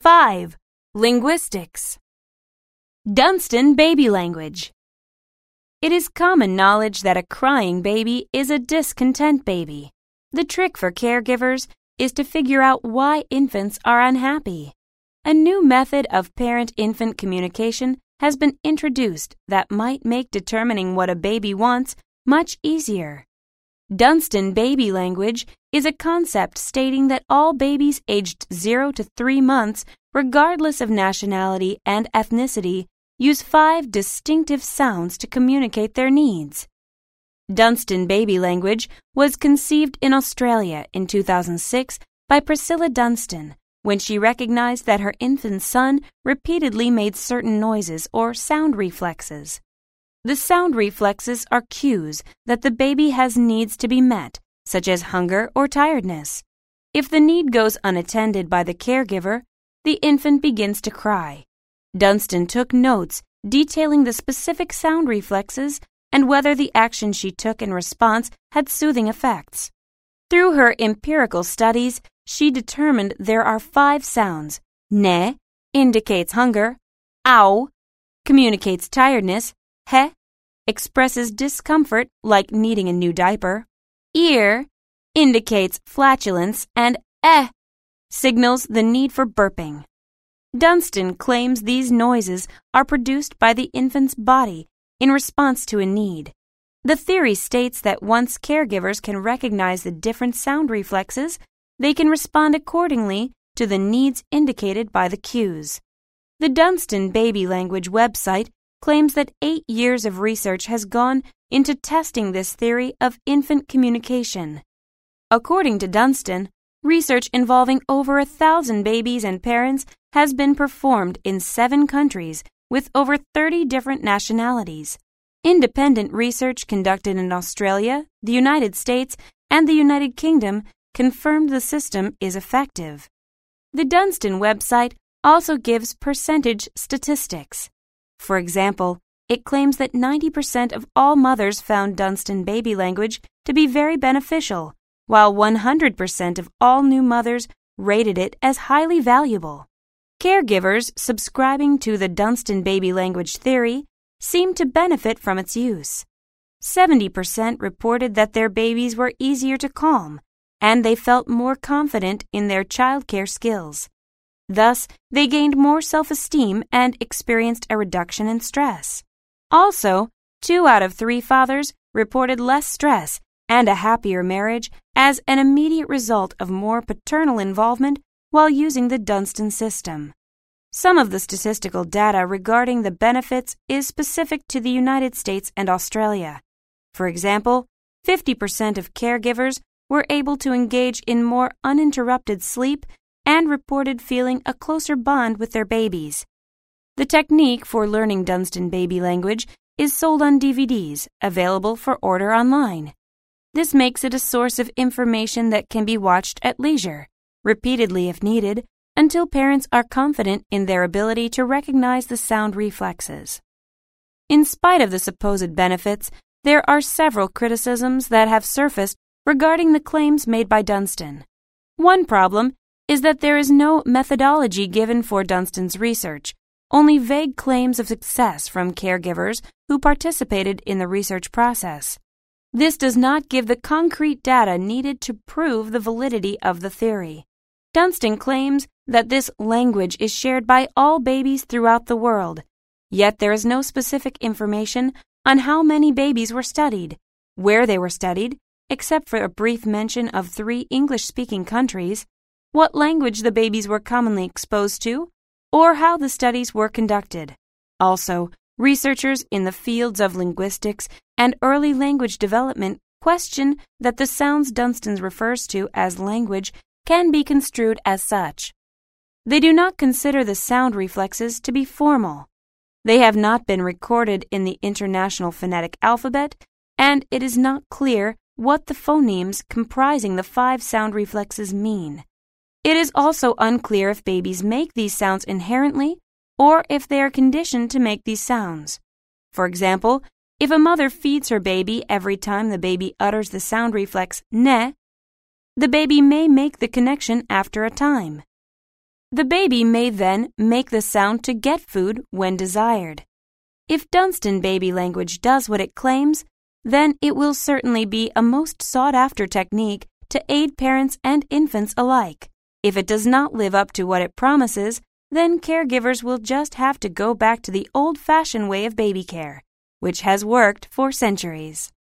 5. Linguistics. Dunstan baby language. It is common knowledge that a crying baby is a discontent baby. The trick for caregivers is to figure out why infants are unhappy. A new method of parent-infant communication has been introduced that might make determining what a baby wants much easier. Dunstan baby language is a concept stating that all babies aged 0 to 3 months, regardless of nationality and ethnicity, use 5 distinctive sounds to communicate their needs. Dunstan baby language was conceived in Australia in 2006 by Priscilla Dunstan when she recognized that her infant son repeatedly made certain noises or sound reflexes. The sound reflexes are cues that the baby has needs to be met, such as hunger or tiredness. If the need goes unattended by the caregiver, the infant begins to cry. Dunstan took notes detailing the specific sound reflexes and whether the action she took in response had soothing effects. Through her empirical studies, she determined there are 5 sounds. Ne indicates hunger, au communicates tiredness, he expresses discomfort like needing a new diaper, ear indicates flatulence, and signals the need for burping. Dunstan claims these noises are produced by the infant's body in response to a need. The theory states that once caregivers can recognize the different sound reflexes, they can respond accordingly to the needs indicated by the cues. The Dunstan Baby Language website claims that 8 years of research has gone into testing this theory of infant communication. According to Dunstan, research involving over 1,000 babies and parents has been performed in 7 countries with over 30 different nationalities. Independent research conducted in Australia, the United States, and the United Kingdom confirmed the system is effective. The Dunstan website also gives percentage statistics. For example, it claims that 90% of all mothers found Dunstan baby language to be very beneficial, while 100% of all new mothers rated it as highly valuable. Caregivers subscribing to the Dunstan baby language theory seem to benefit from its use. 70% reported that their babies were easier to calm, and they felt more confident in their childcare skills. Thus, they gained more self-esteem and experienced a reduction in stress. Also, 2 out of 3 fathers reported less stress and a happier marriage as an immediate result of more paternal involvement while using the Dunstan system. Some of the statistical data regarding the benefits is specific to the United States and Australia. For example, 50% of caregivers were able to engage in more uninterrupted sleep and reported feeling a closer bond with their babies. The technique for learning Dunstan baby language is sold on DVDs, available for order online. This makes it a source of information that can be watched at leisure, repeatedly if needed, until parents are confident in their ability to recognize the sound reflexes. In spite of the supposed benefits, there are several criticisms that have surfaced regarding the claims made by Dunstan. One problem is that there is no methodology given for Dunstan's research, only vague claims of success from caregivers who participated in the research process. This does not give the concrete data needed to prove the validity of the theory. Dunstan claims that this language is shared by all babies throughout the world, yet there is no specific information on how many babies were studied, where they were studied, except for a brief mention of 3 English-speaking countries, what language the babies were commonly exposed to, or how the studies were conducted. Also, researchers in the fields of linguistics and early language development question that the sounds Dunstan refers to as language can be construed as such. They do not consider the sound reflexes to be formal. They have not been recorded in the International Phonetic Alphabet, and it is not clear what the phonemes comprising the 5 sound reflexes mean. It is also unclear if babies make these sounds inherently or if they are conditioned to make these sounds. For example, if a mother feeds her baby every time the baby utters the sound reflex ne, the baby may make the connection after a time. The baby may then make the sound to get food when desired. If Dunstan baby language does what it claims, then it will certainly be a most sought-after technique to aid parents and infants alike. If it does not live up to what it promises, then caregivers will just have to go back to the old-fashioned way of baby care, which has worked for centuries.